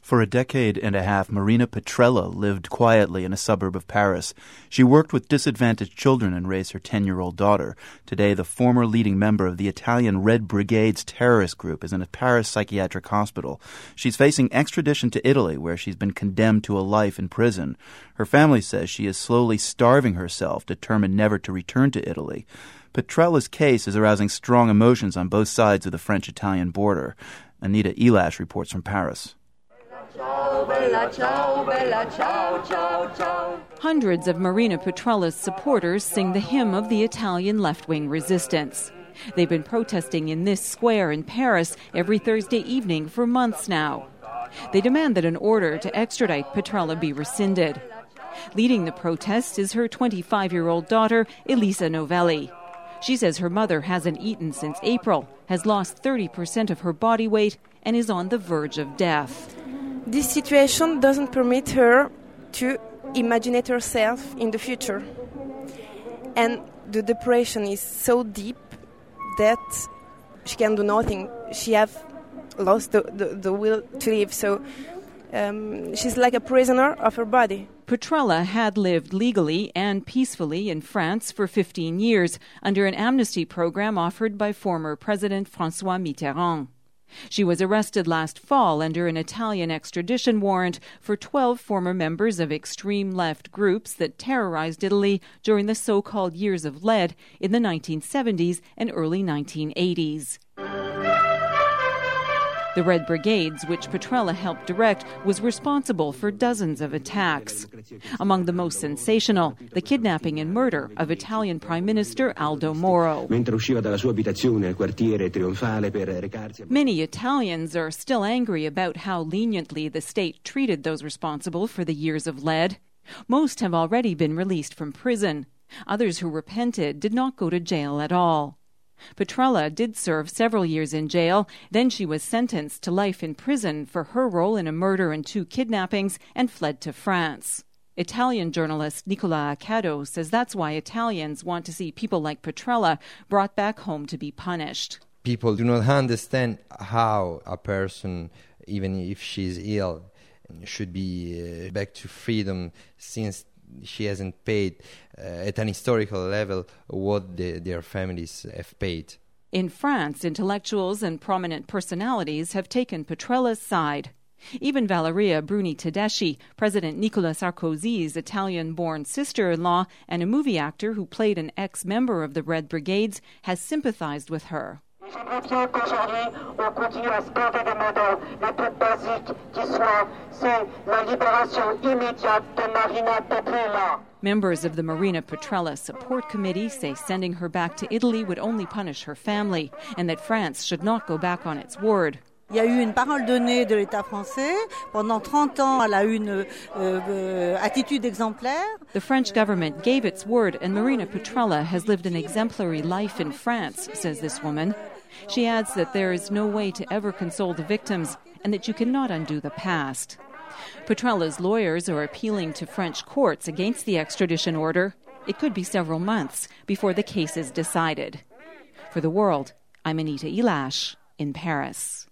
For a decade and a half, Marina Petrella lived quietly in a suburb of Paris. She worked with disadvantaged children and raised her 10-year-old daughter. Today, the former leading member of the Italian Red Brigade's terrorist group is in a Paris psychiatric hospital. She's facing extradition to Italy, where she's been condemned to a life in prison. Her family says she is slowly starving herself, determined never to return to Italy. Petrella's case is arousing strong emotions on both sides of the French-Italian border. Anita Elash reports from Paris. Hundreds of Marina Petrella's supporters sing the hymn of the Italian left-wing resistance. They've been protesting in this square in Paris every Thursday evening for months now. They demand that an order to extradite Petrella be rescinded. Leading the protests is her 25-year-old daughter, Elisa Novelli. She says her mother hasn't eaten since April, has lost 30% of her body weight, and is on the verge of death. This situation doesn't permit her to imagine herself in the future. And the depression is so deep that she can do nothing. She has lost the will to live. So she's like a prisoner of her body. Petrella had lived legally and peacefully in France for 15 years under an amnesty program offered by former President François Mitterrand. She was arrested last fall under an Italian extradition warrant for 12 former members of extreme left groups that terrorized Italy during the so-called Years of Lead in the 1970s and early 1980s. The Red Brigades, which Petrella helped direct, was responsible for dozens of attacks. Among the most sensational, the kidnapping and murder of Italian Prime Minister Aldo Moro. Many Italians are still angry about how leniently the state treated those responsible for the Years of Lead. Most have already been released from prison. Others who repented did not go to jail at all. Petrella did serve several years in jail. Then she was sentenced to life in prison for her role in a murder and 2 kidnappings and fled to France. Italian journalist Nicola Accado says that's why Italians want to see people like Petrella brought back home to be punished. People do not understand how a person, even if she's ill, should be back to freedom, since she hasn't paid at an historical level what their families have paid. In France, intellectuals and prominent personalities have taken Petrella's side. Even Valeria Bruni Tedeschi, President Nicolas Sarkozy's Italian-born sister-in-law and a movie actor who played an ex-member of the Red Brigades, has sympathized with her. Members of the Marina Petrella Support Committee say sending her back to Italy would only punish her family and that France should not go back on its word. Il y a eu une parole donnée de l'État français. Pendant 30 ans, elle a eu une attitude exemplaire. The French government gave its word, and Marina Petrella has lived an exemplary life in France, says this woman. She adds that there is no way to ever console the victims and that you cannot undo the past. Petrella's lawyers are appealing to French courts against the extradition order. It could be several months before the case is decided. For The World, I'm Anita Elash in Paris.